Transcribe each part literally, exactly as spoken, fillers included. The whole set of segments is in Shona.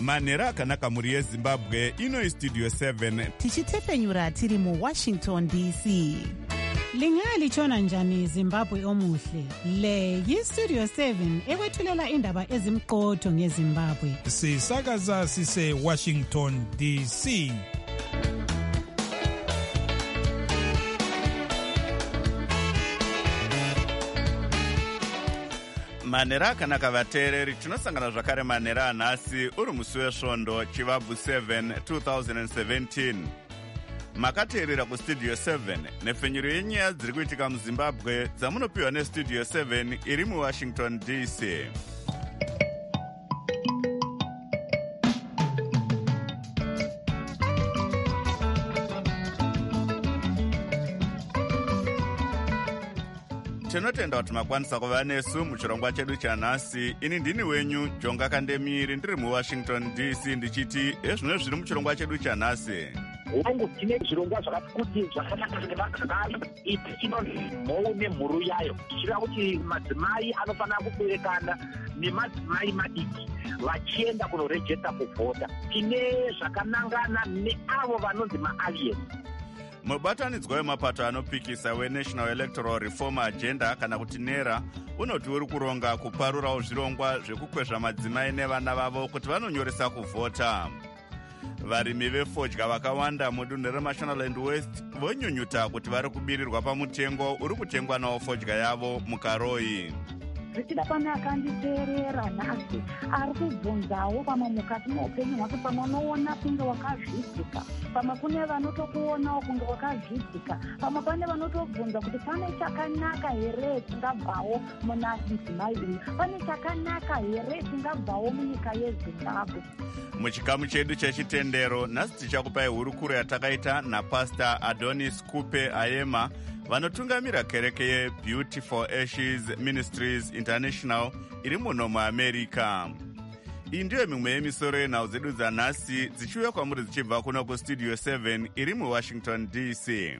manhero akanaka mhuri yezimbabwe. Ino istudio seven tichitefenyura tiri muwashington D C. Lingalitshona njani Zimbabwe omuhle? Le yistudio seven ekwethulela indaba ezimqotho ngeZimbabwe. Sisakaza sise Washington D C. manhero akanaka vateereri, tinosangana zvakare manhero anhasi uri musi wesvondo chivabvu seven twenty seventeen. Makateerera kustudio seven nefenyuro yenyaya dziri kuitika muzimbabwe dzamunopiwa nestudio seven iri muwashington D C. tinotenda kuti makwanisa kuva nesu muchirongwa chedu chanhasi. Ini ndini wenyu Jonga Kandemiri ndiri muwashington D C ndichiti ezvino zviri muchirongwa chedu chanhasi. Wangu tine zvirongwa zvakati kuti zvakanaka nevagari iti inonzi mhou nemhuru yayo. Tichida kuti madzimai anofanira kuberekana nemadzimai madiki vachienda kunorejesta kuvhota. Tine zvakanangana neavo vanonzi maaliens. Mubatanidzwa wemapato anopikisa weNational Electoral Reform Agenda kana kuti NERA unoti uri kuronga kuparurawo zvirongwa zvekukwezva madzimai nevana vavo kuti vanonyoresa kuvhota. Varimi vefodya vakawanda mudunhu reMashonaland West vonyunyuta kuti vari kubirirwa pamutengo uri kutengwa nawo fodya yavo mukaroi. Zvichida pane akanditeerera nhasi ari kubvunzawo pamwe mukati muupenyu hwake, pamwe unoona kunge wakazvidzika, pamwe kune vanotokuonawo kunge wakazvidzika, pamwe pane vanotobvunza kuti pane chakanaka here tingabvawo muna mudzimai uyu, pane chakanaka here tingabvawo munyika yeZimbabwe. Muchikamu chedu chechitendero nhasi tichakupai hurukuro yatakaita napastor Adonis Kupe Ayema vanotungamira kereke yeBeauty for Ashes Ministries International iri muno muAmerica. Iyi ndiyo mimwe yemisoro yenhau dzedu dzanhasi dzichiuya kwamuri dzichibva kuno kustudio seven iri muwashington D C.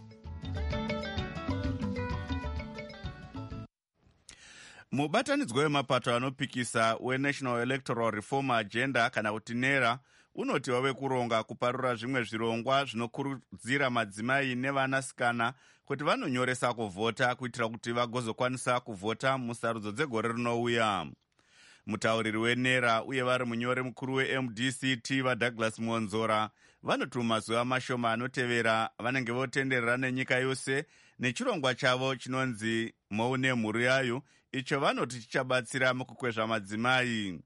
Mubatanidzwa wemapato anopikisa weNational Electoral Reform Agenda kana kuti NERA unoti wave kuronga kuparura zvimwe zvirongwa zvinokurudzira madzimai nevanasikana kuti vanonyoresa kuvhota kuitira kuti vagozokwanisa kuvhota musarudzo dzegore rinouya. Mutauriri weNERA uye vari munyori mukuru weM D C T vaDouglas Monzora vanoti mazuva mashoma anotevera vanenge votenderera nenyika yose nechirongwa chavo chinonzi mhou nemhuru yayo, icho vanoti chichabatsira mukukwezva madzimai.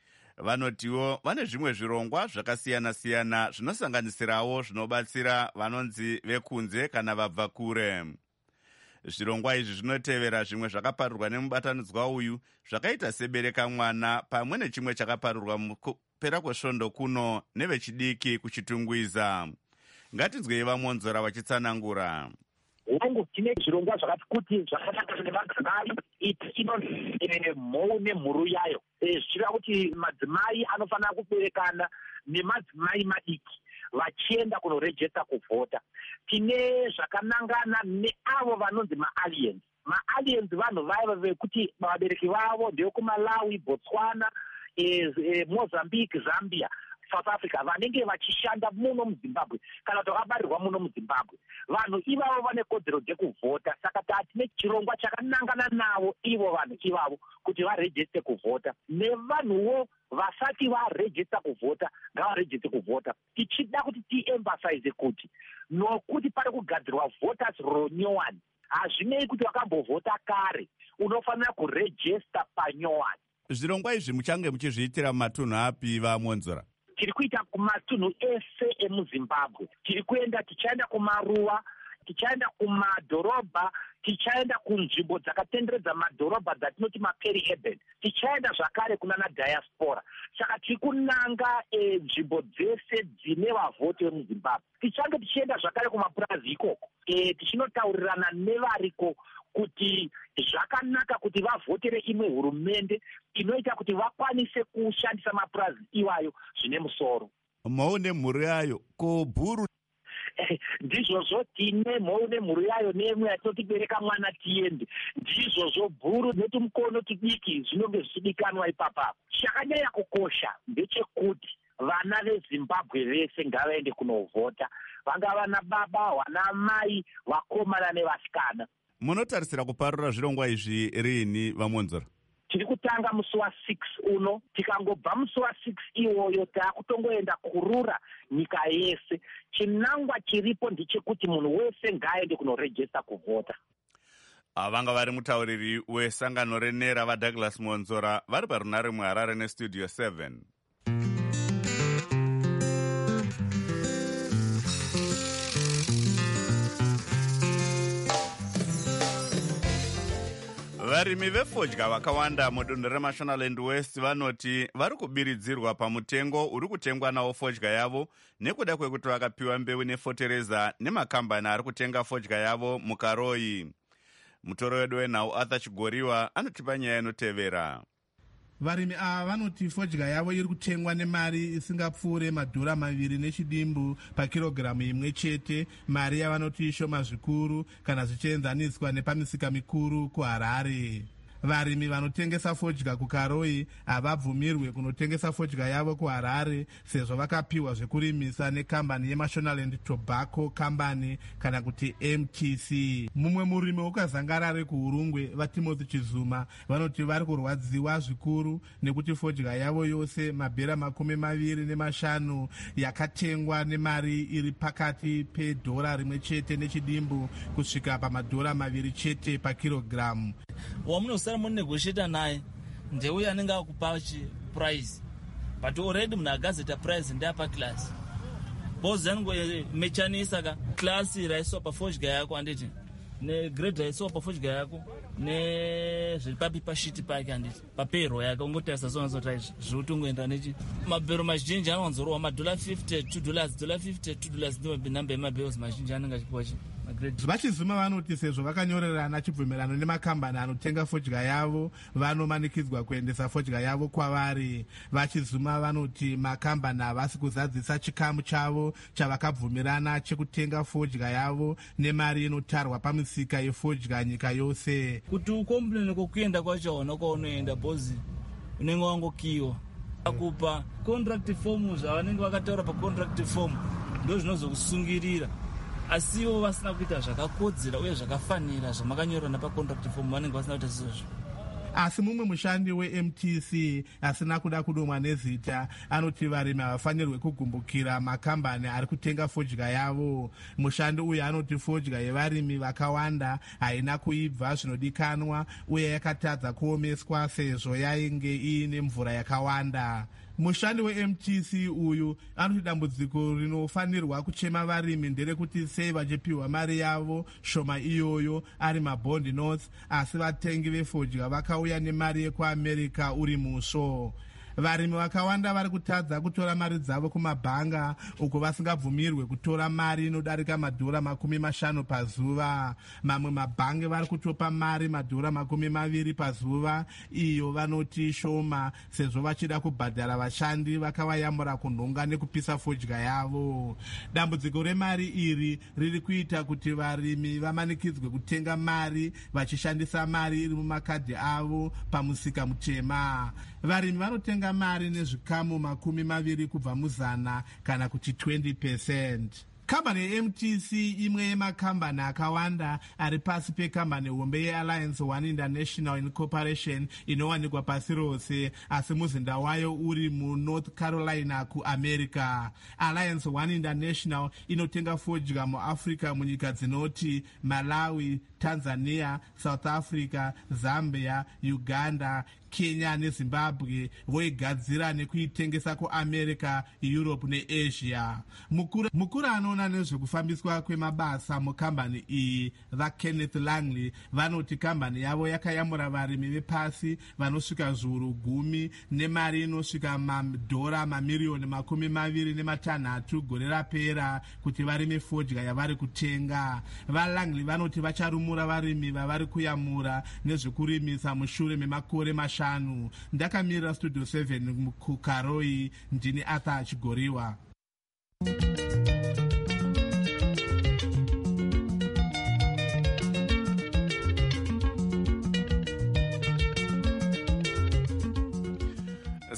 Vanotiwo vane zvimwe zvirongwa zvakasiyana-siyana zvinosanganisirawo zvinobatsira vanonzi vekunze kana vabva kure. Zvirongwa izvi zvinotevera zvimwe zvakaparurwa nemubatanidzwa uyu zvakaita sebereka mwana pamwe nechimwe chakaparurwa mukupera kwesvondo kuno nevechidiki kuchitungwiza. Ngatinzwei vaMonzora vachitsanangura. Wangu tine zvirongwa zvakati kuti zvakanaka nevagari iti inonzi mhou nemhuru yayo. Zvichida kuti madzimai anofanira kuberekana nemadzimai madiki vachienda kunorejesta kuvhota. Tine zvakanangana neavo vanonzi maaliens. Maaliens vanhu vaiva vekuti vabereki vavo ndevekuMalawi, Botswana, e, e, Mozambique, Zambia, South Africa, vanenge vachishanda muno muZimbabwe kana kuti vakabarirwa muno muZimbabwe. Vanhu ivavo vane kodzero dzekuvhota, saka tatine chirongwa chakanangana navo ivo vanhu ivavo kuti varejeste kuvhota. Nevanhuwo vasati varejesta kuvhota ngavarejeste kuvhota. Tichida kuti tiemphasize kuti nokuti pari kugadzirwa voters roll nyowani, hazvinei kuti wakambovhota kare, unofanira kurejesta panyowani. Zvirongwa izvi muchange muchizviitira mumatunhu api vaMonzora? Tiri kuita kumatunhu ese emuZimbabwe. Tiri kuenda, tichaenda kumaruwa, tichaenda kumadhorobha, tichaenda kunzvimbo dzakatenderedza madhorobha dzatinoti maperi urban, tichaenda zvakare kunana diaspora. Saka tiri kunanga e, nzvimbo dzese dzine vavhoti vemuZimbabwe. Tichange tichienda zvakare kumapurazi ikoko, e, tichinotaurirana nevariko kuti zvakanaka kuti vavhotere imwe hurumende inoita kuti vakwanise kushandisa mapurazi iwayo zvine musoro. Mhou nemhuru yayo ko bhuru ndizvozvo tine mhou nemhuru yayo nemwe yatotibereka mwana tiende, ndizvozvo bhuru netumukono tudiki zvinonge zvichidikanwa ipapapo. Chakanyanya kukosha ndechekuti vana veZimbabwe vese ngavaende kunovhota, vangava vana baba, vana mai, vakomana nevasikana. Munotarisira kuparura zvirongwa izvi rini vamonzora? Tiri kutanga musi wa6 uno, tikangobva musi wa6 iwoyo taakutongoenda kurura nyika yese. Chinangwa chiripo ndechekuti munhu wese ngaaende kunorejista kuvhota. Vanga vari mutauriri wesangano renera vaDouglas Monzora vari parunare muHarare nestudio seven. Varimi vefodya vakawanda mudunhu reMashonaland West vanoti vari kubiridzirwa pamutengo uri kutengwa nawo fodya yavo nekuda kwekuti vakapiwa mbeu nefotereza nemakambani ari kutenga fodya yavo muKaroi. Mutoro wedu wenhau Arthur Chigoriwa anotipa nyaya inotevera. Varimi ava vanoti fodya yavo iri kutengwa nemari isingapfuure madhora maviri nechidimbu pakirogiramu imwe chete, mari yavanoti shoma zvikuru kana zvichienzaniswa nepamisika mikuru kuHarare. Varimi vanotengesa fodya kuKaroi havabvumirwe kunotengesa fodya yavo kuHarare sezvo vakapiwa zvekurimisa nekambani yeMashonaland Tobacco Company kana kuti M T C. Mumwe murimi wokazangarare kuHurungwe vaTimothy Chizuma vanoti vari kurwadziwa zvikuru nekuti fodya yavo yose mabhera makumi maviri nemashanu yakatengwa nemari iri pakati pedhora rimwe chete nechidimbu kusvika pamadhora maviri chete pakirogiramu. Wamunosara munegotiata naye ndeuyo anenge akupa price, but already munhu agazeta price ndeapa class bozi anongomechanisa ka class raiswa pafodya yako anditi negrade raiswa pafodya yako nezviri papipa shiti pake handiti papero yake ungotarisa zona zota izvi zviri kungoenda nechi mabhero mazhinji anowanzorowa madola fifty two dollars dola fifty two dollars ndiwo namba yemabheros mazhinji anenge achipiwa chi. Vachizuma vanoti sezvo vakanyorerana chibvumirano nemakambani anotenga fodya yavo vanomanikidzwa kuendesa fodya yavo kwavari. Vachizuma vanoti makambani havasi kuzadzisa chikamu chavo chavakabvumirana chekutenga fodya yavo nemari inotarwa pamisika yefodya nyika yose. Kuti ukomplene kokuenda kwachaona kwaunoenda bozi unenge wangokiwa akupa contract form zvavanenge vakataura pacontract form ndo zvinozokusungirira, asiwo vasina kuita zvakakodzera uye zvakafanira zvamakanyorana pacontract form vanenge vasina kuita izvozvo. Asi mumwe mushandi weM T C asina kuda kudomwa nezita anoti varimi havafanirwe kugumbukira makambani ari kutenga fodya yavo. Mushandi uyu anoti fodya yevarimi vakawanda haina kuibva zvinodikanwa uye yakatadza kuomeswa sezvo yainge iine mvura yakawanda. Mushandi weM T C uyu anoti dambudziko rinofanirwa kuchema varimi nderekuti sei vachipiwa mari yavo shoma iyoyo ari mabondi notes, asi vatengi vefodya vakauya nemari yekuAmerica uri musvo. Varimi vakawanda vari kutadza kutora mari dzavo kumabhanga uko vasingabvumirwe kutora mari inodarika madhora makumi mashanu pazuva. Mamwe mabhangi vari kutopa mari madhora makumi maviri pazuva, iyo vanoti shoma sezvo vachida kubhadhara vashandi vakavayamura kunhonga nekupisa fodya yavo. Dambudziko remari iri riri kuita kuti varimi vamanikidzwe kutenga mari vachishandisa mari iri mumakadhi avo pamusika mutema. Varimi vanotenga mari nezvikamu makumi maviri kubva muzana kana kuti twenty percent. Kambani yeM T C imwe yemakambani akawanda ari pasi pekambani hombe yeAlliance One International Incorporation inowanikwa pasi rose, asi muzinda wayo uri muNorth Carolina kuAmerica. Alliance One International inotenga fodya muAfrica munyika dzinoti Malawi, Tanzania, South Africa, Zambia, Uganda, Kenya neZimbabwe, voigadzira nekuitengesa kuAmerica, Europe neAsia. Mukuru, mukuru anoona nezvekufambiswa kwemabasa mukambani iyi vaKenneth Langley vanoti kambani yavo yakayamura varimi vepasi vanosvika zviuru gumi nemari inosvika madhora mamiriyoni makumi maviri nematanhatu gore rapera kuti varime fodya yavari kutenga. VaLangley vanoti vacharumura varimi vavari kuyamura nezvekurimisa mushure memakore mashanu. Ndakamirira studio seven kuKaroi, ndini Arthur Chigoriwa.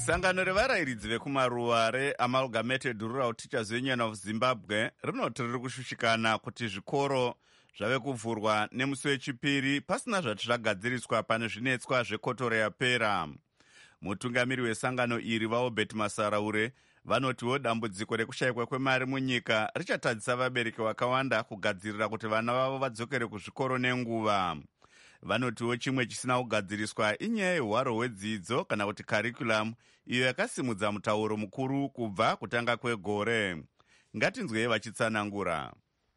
Sangano revarayiridzi vekumaruwa reAmalgamated Rural Teachers Union of Zimbabwe rinoti riri kushushikana kuti zvikoro zvave kuvhurwa nemusi wechipiri pasina zvati zvagadziriswa pane zvinetswa zvekotoro yapera. Mutungamiri wesangano iri vaobert Masaraure vanotiwo dambudziko rekushayikwa kwemari munyika richatadzisa vabereki vakawanda kugadzirira kuti vana vavo vadzokere kuzvikoro nenguva. Vanotiwo chimwe chisina kugadziriswa inyaya yehwaro hwedzidzo kana kuti curriculum iyo yakasimudza mutauro mukuru kubva kutanga kwegore. Ngatinzwei vachitsanangura.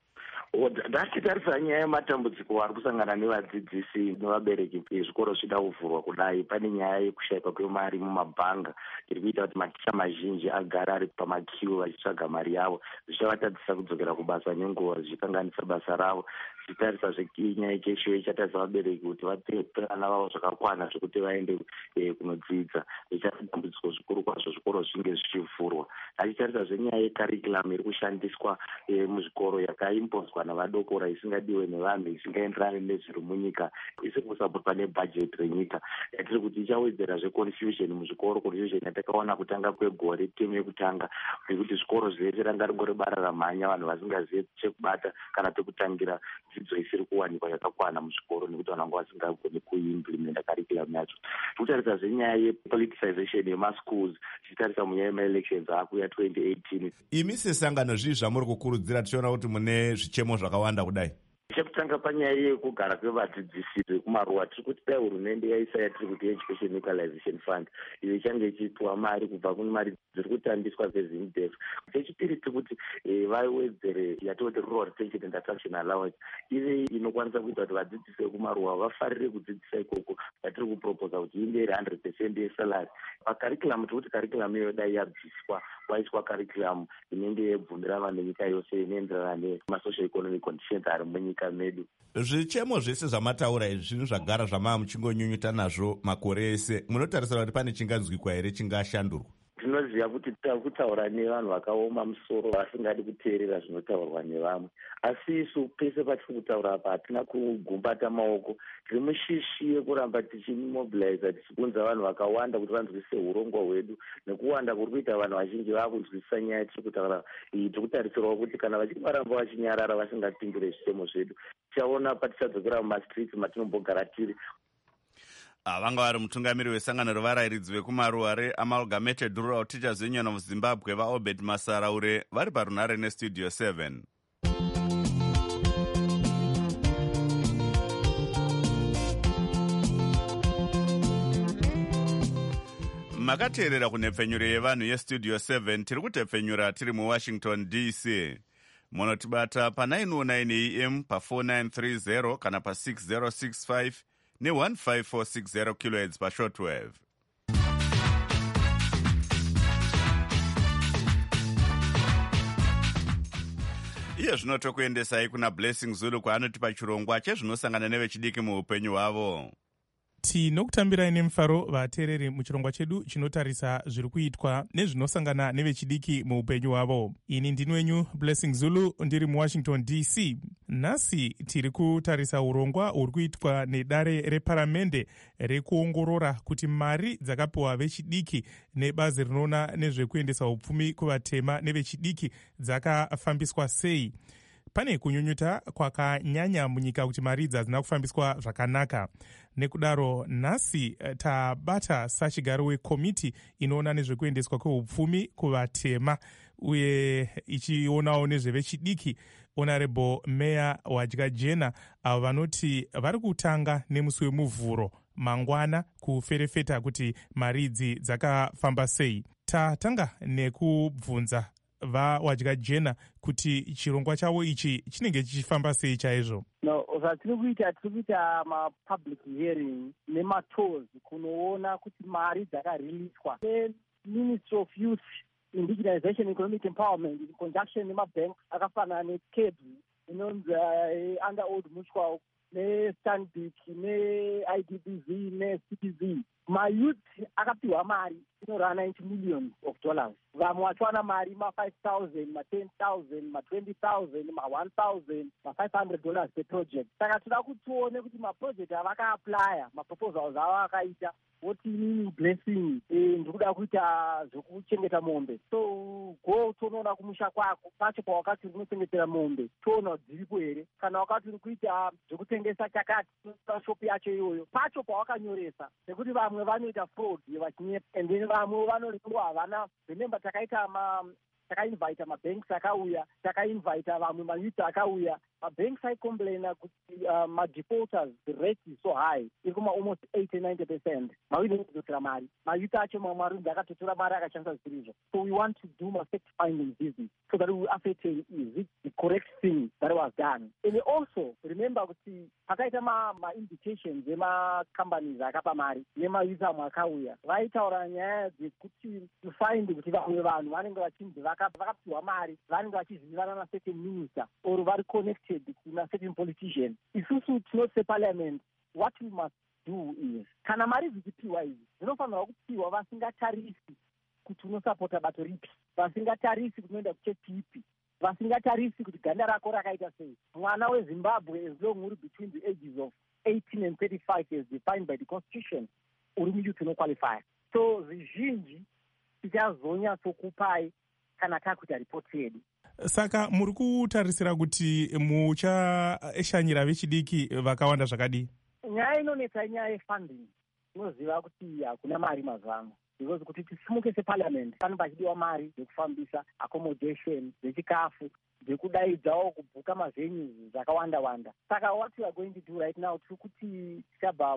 Ndachitarisa nyaya yematambudziko ari kusangana nevadzidzisi nevabereki zvikoro zvida kuvhurwa kudai, pane nyaya yekushayikwa kwemari mumabhanga iri kuita kuti maticha mazhinji agara ari pamakiu vachitsvaga mari yavo, zvichavatadzisa kudzokera kubasa nenguva, zvichikanganisa basa ravo. Zvichitarisa zvenyaya yekesho ichatarisa vabereki kuti vape vana vavo zvakakwana zvekuti vaende kunodzidza, zvichava dambudziko zvikuru kwazvo zvikoro zvinge zvichivhurwa. Achitarisa zvenyaya yekarikulamu iri kushandiswa muzvikoro yakaimbozwa navadokora isingadiwe nevanhu, isingaenderani nezviri munyika, isi kusapotwa nebhajeti renyika. Yatiri kuti ichawedzera zveconfusion muzvikoro, confusion yatakaona kutanga kwegore temu yekutanga, nekuti zvikoro zvese ranga ringori bara ramhanya, vanhu vasingazive chekubata kana pekutangira dzidzo isiri kuwanikwa yakakwana muzvikoro, nekuti vanhu vanga vasingagoni kuimplementa curriculum yacho. Kutarisa zvenyaya yepoliticization yemaschools, tichitarisa munyaya yemaelections akuya twenty eighteen. Imi sesangano zvii zvamuri kukurudzira tichiona kuti mune zvichemo zvakawanda kudai? Chekutanga panyaya yekugara kwevadzidzisi vekumaruwa, tiri kuti dai hurumende yaisa yatiri kuti Education Equalization Fund iyo ichange ichipiwa mari kubva kune mari dziri kutambiswa zvezimdef. Chechipiri tiri kuti vawedzere yatoti rural retention and attraction allowance ive inokwanisa kuita kuti vadzidzisi vekumaruwa vafarire kudzidzisa ikoko, yatiri kuproposa kuti inge iri one hundred percent yesalary. Pakarikulamu tiri kuti karikulamu iyo dai yabviswa, waiswa karikulamu inenge yebvumira vanhu venyika yose inoenderana nemasocial economic conditions ari munyika medu. Zvichemo zvese zvamataura izvi zvinhu zvagara zvamava muchingonyunyuta nazvo makore ese, munotarisira kuti pane chinganzwikwa here chingashandurwa? Tinoziva kuti takutaura nevanhu vakaoma musoro vasingadi kuteerera zvinotaurwa nevamwe, asi isu pese patiri kutaura apa hatina kugumbata maoko. Tiri mushishi yekuramba tichimobiliza, tichibvunza vanhu vakawanda kuti vanzwisise urongwa hwedu, nekuwanda kuri kuita vanhu vazhinji vakunzwisisa nyaya tiri kutaura iyi. Tiri kutarisirawo kuti kana vachinge varamba vachinyarara vasingapindure zvichemo zvedu, tichaona patichadzokera mumastreets matinombogara tiri. Vanga vari mutungamiri wesangano revarayiridzi vekumaruwa reAmalgamated Rural Teachers Union of Zimbabwe vaobert Masaraure vari parunhare nestudio seven. Makateerera kunhepfenyuro yevanhu yestudio seven, tiri kutepfenyura tiri muWashington D C. Munotibata pa nine oh nine A M, pa four nine three zero kana pa six zero six five ne one five four six zero kilohertz pa shortwave. Iye zvino tokuendesai kuna Blessing Zulu kwaanoti pachirongwa chezvinosangana nevechidiki muupenyu hwavo. Tinokutambirai nemufaro vateereri muchirongwa chedu chinotarisa zviri kuitwa nezvinosangana nevechidiki muupenyu hwavo. Ini ndini wenyu Blessing Zulu, ndiri muWashington D C. Nhasi tiri kutarisa urongwa huri kuitwa nedare reparamende rekuongorora kuti mari dzakapiwa vechidiki nebazi rinoona nezvekuendesa upfumi kuvatema nevechidiki dzakafambiswa sei. Pane kunyunyuta kwakanyanya munyika kuti mari idzi hadzina kufambiswa zvakanaka. Nekudaro nhasi tabata sachigaro wekomiti inoona nezvekuendeswa kweupfumi kuvatema uye ichionawo nezvevechidiki, Honorable Mayor Wadyajena, avo vanoti vari kutanga nemusi wemuvhuro mangwana kuferefeta kuti mari idzi dzakafamba sei. Tatanga nekubvunza vaWadyajena kuti chirongwa chavo ichi chinenge chichifamba sei chaizvo. No, zvatiri kuita tiri kuita mapublic hearing nematours kunoona kuti mari dzakariliswa neMinistry of Youth, Indigenization, Economic Empowerment in conjunction nemabank akafanana neCABS inonzi under Old Mutual, neStanbic, ne-I D B Z, ne-C B Z. Mayouth akapiwa mari inorana ninety millions of dollars vamwe vachiwana mari ma-five thousand ma-ten thousand ma-twenty thousand ma-one thousand ma-five hundred dollars per project. Saka toda kuti tione kuti maproject avakaaplya maproposals avo akaita woti inini blessing ndiri kuda kuita zvokuchengeta mombe, so go tonoona kumusha kwako pacho pawakati uri kunochengetera mombe toona kuti dziripo here. Kana wakati uri kuita zvokutengesa chakati shopi yacho iyoyo pacho pawakanyoresa, nekuti vamwe vanoita fraud vachinyepa, and then vamwe vanorengwa havana. Remember takaita ma takainvita mabanks akauya, takainvita vamwe mayuth akauya. Mabanks aicomplaina kuti uh, madefaulters, the rate is so high, iri kuma almost eighty ninety percent. Mawiri anototora mari, mayuth acho mamwe arunzi akatotora mari akashandisa zvirizvo. So we want to do a fact finding business so that we will ascertain is it the correct thing that was done. And also remember kuti pakaita ma, ma invitations ema-companies akapa mari nemayuth amwe akauya, vaitaura nyaya dzekuti to find kuti vamwe vanhu vanenge vachinzi vakapiwa mari vanenge vachizivana na certain minister or vari connected to a certain politician. Isusu tinoti separliament, what we must do is kana mari dzichipiwa idzi dzinofanirwa kupiwa vasingatarisi kuti unosapota bato ripi, vasingatarisi kuti unoenda kuchechi ipi, vasingatarisi kuti ganda rako rakaita sei. Mwana weZimbabwe as long uri between the ages of eighteen and thirty-five as defined by the constitution uri muyuth unoqualify. So zvizhinji tichazonyatsokupai kana takuita ripoti yedu. Saka muri kutarisira kuti muchashanyira vechidiki vakawanda zvakadii? Nyaya inonetsa inyaya yefunding. Tinoziva kuti hakuna mari mazuva ano, because kuti tisimuke separliament pane pachidiwa mari dzekufambisa, accommodation, dzechikafu, dzekudaidzawo kubhuka mavenues zvakawanda wanda. Saka what we are going to do right now tiri kuti tichabva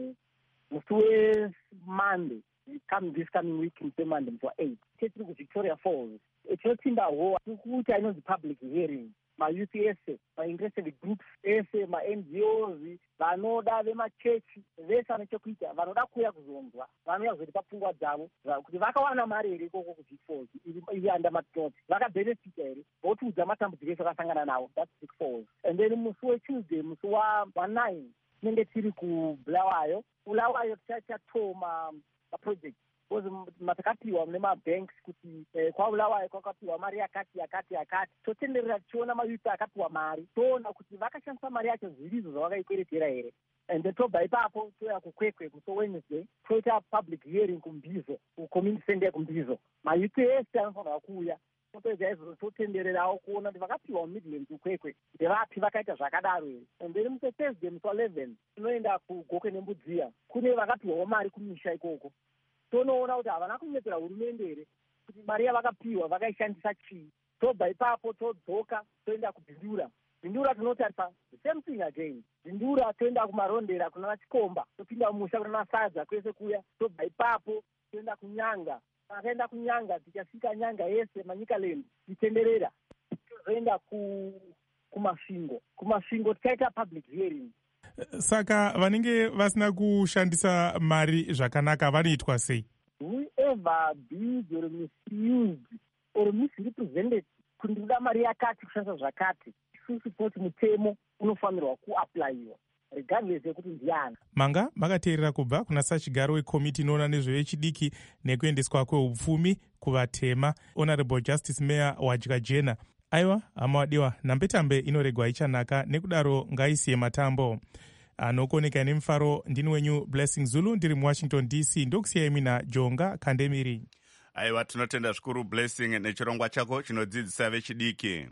musi weMonday, come this coming week in Monday for eight, tiri kuVictoria Falls. Tinotsimbawo tiri kuita inonzi public hearing. Mayuth ese, ma-interested groups ese, ma-N G Os, vanoda vemachechi vese vane chekuita, vanoda kuuya kuzonzwa, vanouya kuzoti papfungwa dzavo kuti vakawana mari here ikoko kuVic Falls iri under matoti, vakabenefita here, votiudza matambudziko ese vakasangana nawo, that's Vic Falls. And then musi weTuesday, musi wa9 tinenge tiri kuBulawayo. Bulawayo tichatoma maproject matakapiwa nemabanks kuti eh, kwaBulawayo kwakapiwa mari yakati yakati yakati. Totenderera tichiona mayuth akapiwa mari, toona kuti vakashandisa mari yacho zvirizo zvavakaikweretera here. And then tobva ipapo toya kuKwekwe musi Wednesday, toita public hearing kuMbizo, kucommunity center kuMbizo. Mayuth ese anofanirwa kuuya. Topedza izvozvo totendererawo kuona kuti vakapiwa muMidlands kuKwekwe ndevapi vakaita zvakadaro here. And then musi Thursday musi eleven tinoenda kuGokwe neMbudziya, kune vakapiwawo mari kumisha ikoko. Tonoona kuti havana kunyepera hurumende here kuti mari yavakapiwa vakaishandisa chii. Tobva ipapo todzoka toenda kuBhindura. Bhindura tinotarisa the same thing again. Bhindura toenda kumarondera kuna vachikomba, topinda mumusha kuna masadza kwese kuya. Tobva ipapo toenda kuNyanga. Takaenda kuNyanga tichasvika Nyanga yese maNyikaland tichitenderera. Tozoenda ku kumasvingo. Kumasvingo tikaita public hearing. Saka vanenge vasina kushandisa mari zvakanaka vanoitwa sei? Whoever bids or misused or misrepresented kuti ndinoda mari yakati kushandisa zvakati, isusu kuti mutemo unofanirwa kuaplayiwa regardless yekuti ndiani. Manga makateerera kubva kuna sachigaro wekomiti inoona nezvevechidiki nekuendeswa kweupfumi kuvatema, Honorable Justice Mayor Wadyajena. Aiwa, hama wadiwa, nambetambe inoregwa ichanaka, nekudaro ngaisiye matambo. Anokoneka nemufaro, ndini wenyu Blessing Zulu, ndiri muWashington D C, ndokusiyai mina Jonga Kandemiri. Aiwa, tinotenda zvikuru Blessing nechirongwa chako chinodzidzisa vechidiki.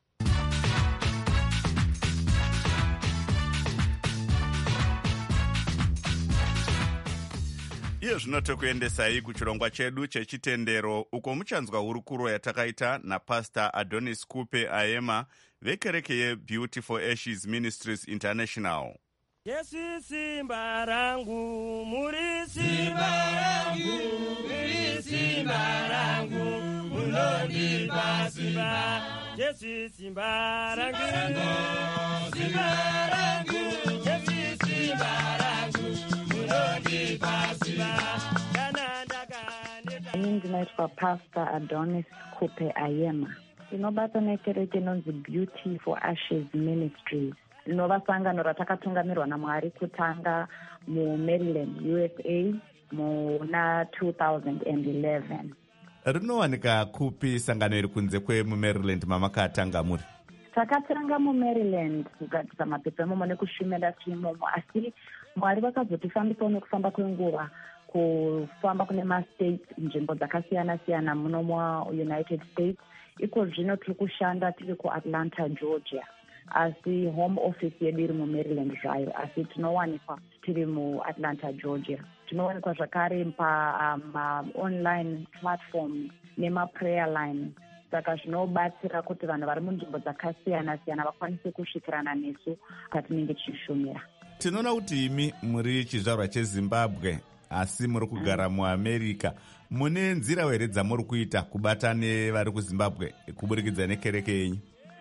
Iye zvino tokuendesai kuchirongwa chedu chechitendero, uko muchanzwa hurukuro yatakaita naPastor Adonis Kupe Ayema vekereke yeBeautiful Ashes Ministries International. Yesu simba rangu, muri simba rangu, muri simba rangu, munondipa simba. Yesu simba rangu, simba rangu, Yesu simba rangu, munondipa simba. Ini ndinoitwa Pastor Adonis Kupe Ayema. Ndinobata nekereke inonzi Beautiful Ashes Ministries. Rinova sangano ratakatungamirirwa naMwari kutanga muMaryland, U S A muna two thousand eleven. Rinowanika kupi sangano iri kunze kwemumaryland mamakatanga muri? Takatanga mumaryland kugadzisa mapepa imomo nekushumira imomo, asi Mwari vakazotifambisa nekufamba kwenguva kufamba kune mastates nzvimbo dzakasiyana siyana muno muunited states. Iko zvino tiri kushanda tiri kuatlanta georgia, asi home office yedu iri mumaryland zvayo, asi tinowanikwa tiri muatlanta georgia. Tinowanikwa zvakare pa-online platform nemaprayer line, saka zvinobatsira kuti vanhu vari munzvimbo dzakasiyana siyana vakwanise kusvikirana nesu patinenge tichishumira. Tinoona kuti imi muri chizvarwa chezimbabwe asi muri kugara muamerica. Mune nzira here dzamuri kuita kubata nevari kuzimbabwe kuburikidza nekereke yenyu?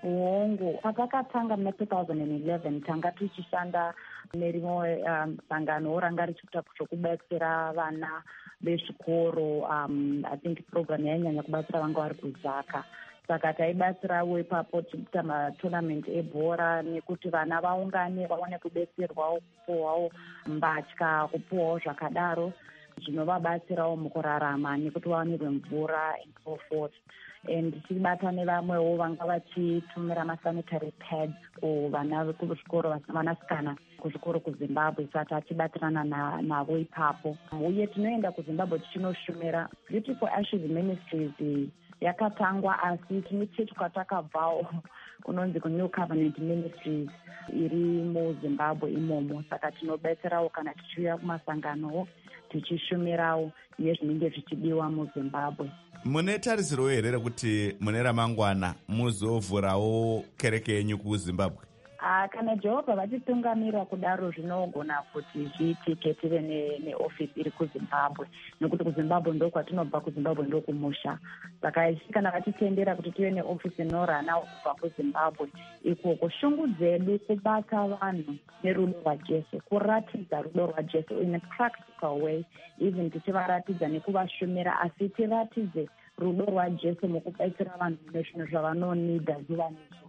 Hongu, patakatanga muna two thousand eleven tanga tichishanda nerimwe um, sangano ranga richiita zvokubatsira vana vezvikoro. um, I think program yainyanya kubatsira vanga vari kuzaka, saka taibatsirawo ipapo tichiita matournament ebhora nekuti vana vaungane vaone kubetserwawo, kupuwawo mbatya, kupuwawo zvakadaro zvinovabatsirawo mukurarama nekuti vaonirwe mvura and so forth. And tichibata nevamwewo vanga vachitumira masanitary pads kuvana kuzvikoro, vanasikana kuzvikoro kuzimbabwe, saka tichibatirana navo ipapo. Uye tinoenda kuzimbabwe tichinoshumira. Beautiful Ashes Ministries yakatangwa asi timichechi kwatakabvawo kunonzi kuNew Covenant Ministries iri muzimbabwe imomo, saka tinobetserawo kana tichiuya kumasanganowo tichishumirawo nezvinenge zvichidiwa muzimbabwe. Mune tarisiro here rekuti mune ramangwana muzovhurawo kereke yenyu kuzimbabwe? Ah, kana Jehovha vatitungamira kudaro zvinogona kuti zviitike tive neofisi iri kuzimbabwe, nekuti kuzimbabwe ndokwatinobva, kuzimbabwe ndokumusha. Saka kana vatitendera kuti tive neofisi inorana kubva kuzimbabwe, ikoko shungu dzedu kubata vanhu nerudo rwaJesu, kuratidza rudo rwaJesu in a practical way, even tichivaratidza nekuvashumira, asi tiratidze rudo rwaJesu mukubatsira vanhu nezvinhu zvavanonida zuva nezuva.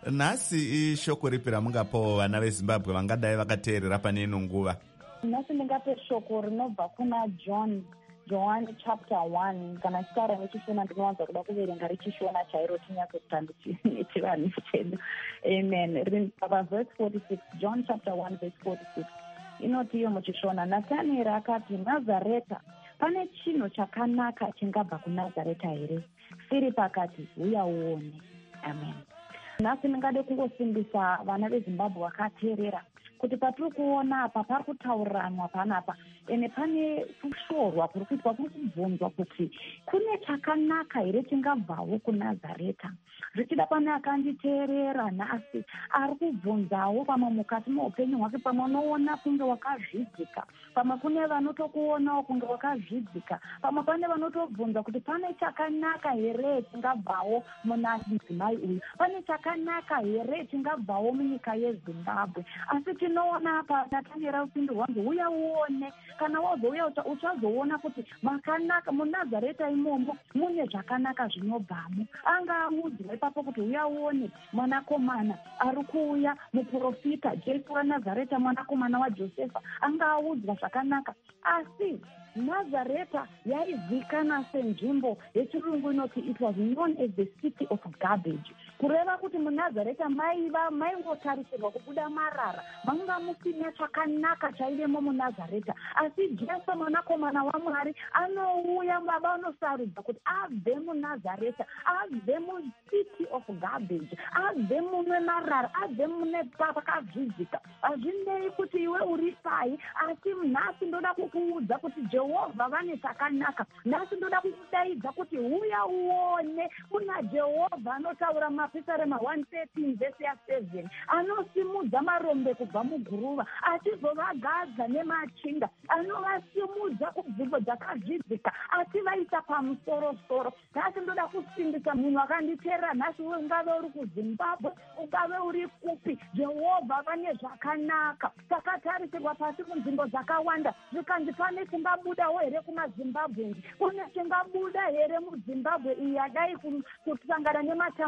Nhasi ishoko ripi ramungapawo vana vezimbabwe vangadai vakateerera pane ino nguva? Nhasi ndingape shoko rinobva kuna John John chapter one. Kana chitara nechishona ndinowanza kuda kuverenga richishona chairo tinyatsotanda chivanhu chedu. Amen. Rin verse forty-six, John chapter one verse forty-six. Inoti iyo muchishona, Nathanieri akati, Nazareta, pane chinhu chakanaka chingabva kuNazareta here? Filipo akati, uya uone. Amen. Nhasi ndingade kungosimbisa vana veZimbabwe vakateerera kuti patiri kuona apa pari kutauriranwa panapa, ene pane kushorwa kuri kuitwa, kuri kubvunzwa kuti kune chakanaka here chingabvawo kuNazareta. Zvichida pane akanditeerera nhasi ari kubvunzawo pamwe mukati meupenyu hwake, pamwe unoona kunge wakazvidzika, pamwe kune vanotokuonawo kunge wakazvidzika, pamwe pane vanotobvunza kuti pane chakanaka here chingabvawo muna mudzimai uyu, pane chakanaka here chingabvawo munyika yeZimbabwe. Asi tinoona apa Nathanieri upindu hwangu, uya uone. Kana wazouya uchazoona kuti makanaka muNazareta imomo mune zvakanaka zvinobvamo. Anga amudzwa ipapo kuti uya uone mwanakomana ari kuuya, muprofita Jesu waNazareta, mwanakomana waJosefa, anga audzwa zvakanaka. Asi Nazareta yaizikanwa senzvimbo yechirungu inoti it was known as the city of garbage. Kureva kuti muNazareta maiva maingotarisirwa kubuda marara, manga musina chakanaka chaivemo muNazareta. Asi Jesu mwanakomana waMwari anouya, baba anosarudza kuti abve muNazareta, abve mucity of garbage, abve mune marara, abve mune pakazvidzika. Hazvinei kuti iwe uri pai, asi nhasi ndoda kukuudza kuti Jehovha vane chakanaka. Nhasi ndoda kukudaidza kuti uya uone kuna Jehovha anotaura mapisarema one thirteen verse ya seven, anosimudza marombe kubva muguruva achizovagadza nemachinda, anovasimudza kunzvimbo dzakazvidzika achivaisa pamusorosoro. Nhasi ndoda kusimbisa munhu akanditeerera nhasi, ungave uri kuZimbabwe, ungave uri kupi, Jehovha vane zvakanaka. Takatarisirwa pasi kunzvimbo dzakawanda, zvikanzi pane chingabudawo here kumaZimbabwe, kune chingabuda here muZimbabwe iyi yadai kusangana nematambudziko.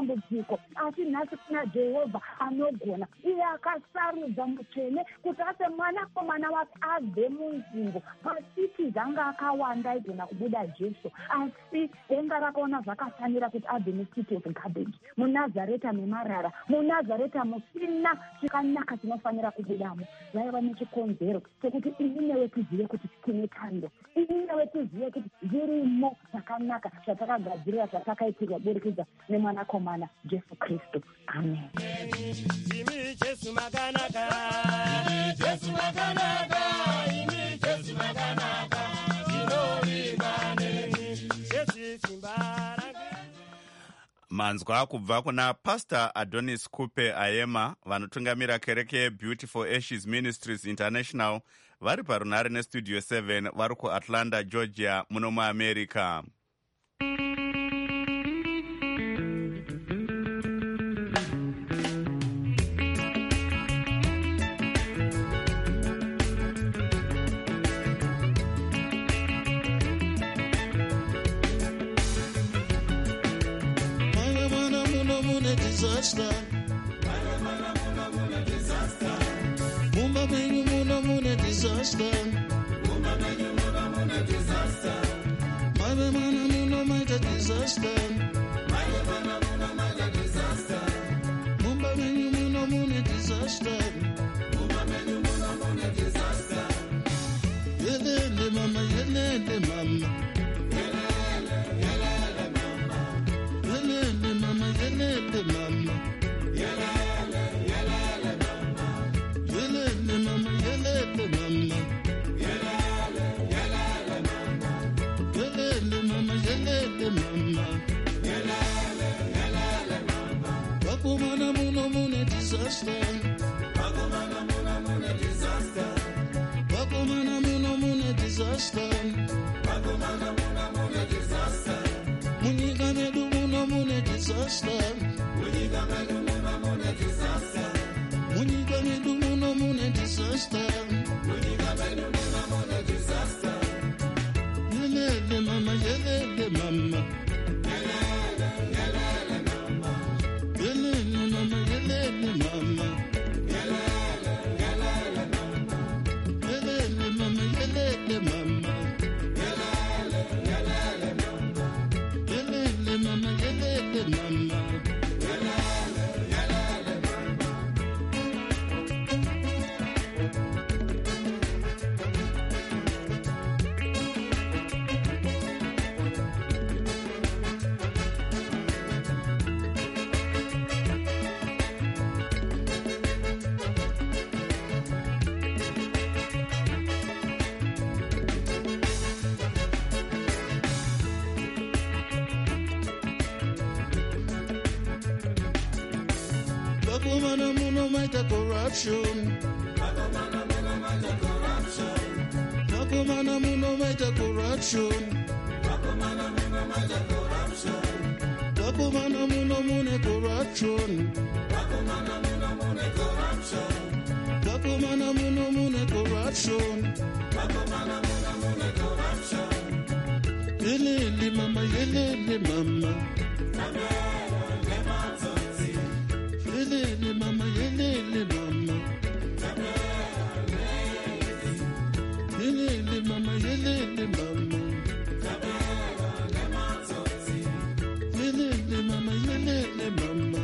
dambudziko, asi nhasi kuna Jehovha anogona, iye akasarudza mutsvene kuti ase mwanakomana wake abve munzvimbo pasiti dzanga akawanda aigona kubuda Jesu, asi denga rakaona zvakafanira kuti abve mucity of garbage, munazareta memarara, munazareta musina chikanaka chinofanira kubudamo. Zvaiva nechikonzero chekuti ini newe tizive kuti tine kando, ini newe tizive kuti zvirimo zvakanaka zvatakagadzirira zvatakaitirwa burikidza nemwanakomana Jesu Kristu. Amen. Imi Jesu makanaka, imi Jesu makanaka, imi Jesu makanaka, inoringane Jesu simbara. Manzwa kubva kuna Pastor Adonis Kupe Ayema vanotungamira kereke Beautiful Ashes Ministries International vari parunare nestudio seven vari kuAtlanta, Georgia muno muAmerica. Disaster. Mumba menyu muna muna disaster. Mumba menyu muna muna disaster. Mabe mana muna muna disaster. Mabe mana muna muna disaster. Mumba menyu muna muna disaster. Mumba menyu muna muna disaster. Yelele mama, yelele mama. Yelele, yelele mama. Yelele mama, yelele mama. Yelele, yelele mama. Yelele mama, yelele mama. Yelele, yelele mama. Yelele mama, yelele mama. Yelele, yelele mama. Wakumana muna muna disaster. Wakumana muna muna disaster. Wakumana muna muna disaster. Wakumana muna muna disaster. Munyika medu muna muna disaster. Munyika medu muna muna disaster. Munyika medu muna muna disaster. Munyika medu muna muna disaster. Yelele mama, yelele mama. Yelele, yelele mama. Yelele mama, yelele mama. Yelele, yelele mama. Yelele mama, yelele mama. Yelele, yelele mama. Yelele mama, yelele mama. Wakumana muna maita corruption. Wakumana muna maita corruption. Wakumana muna maita corruption. Wakumana muna maita corruption. Wakumana muna muna corruption. Wakumana muna muna corruption. Wakumana muna muna corruption. Wakumana muna muna corruption. Yelele mama, yelele mama. Yelele mama, yelele mama. Yelele mama, yelele mama. Yelele mama, yelele mama.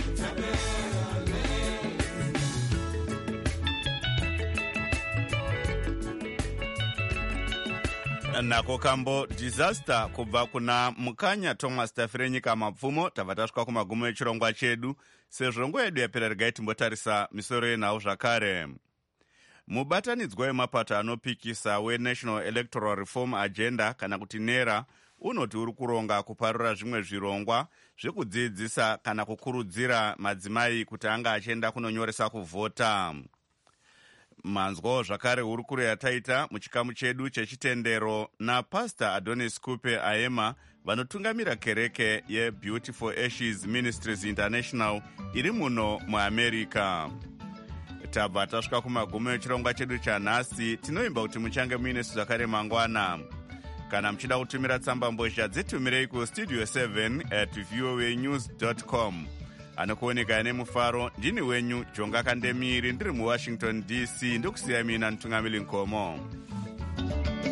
nako kambo disaster kubva kuna Mukanya Thomas Tafirenyika Mapfumo. Tabva tasvika kumagumo echirongwa chedu. Sezvo nguva yedu yapera, regai timbotarisa misoro yenhau zvakare. Mubatanidzwa wemapato anopikisa weNational Electoral Reform Agenda kana kuti NERA unoti uri kuronga kuparura zvimwe zvirongwa zvekudzidzisa kana kukurudzira madzimai kuti anga achienda kunonyoresa kuvhota. Manzwawo zvakare hurukuro yataita muchikamu chedu chechitendero naPastor Adonis Kupe Ayema vanotungamira kereke yeBeautiful Ashes Ministries International iri muno muAmerica. Tabva tasvika kumagumo echirongwa chedu chanhasi. Tinoimba kuti muchange muine zvakare mangwana. Kana muchida kutumira tsamba mbozha dzitumirei ku studio seven at voanews dot com. anokuoneka nemufaro. Ndini wenyu Jonga Kandemiri ndiri muWashington D C, ndokusiya mina Ntungamili Nkomo.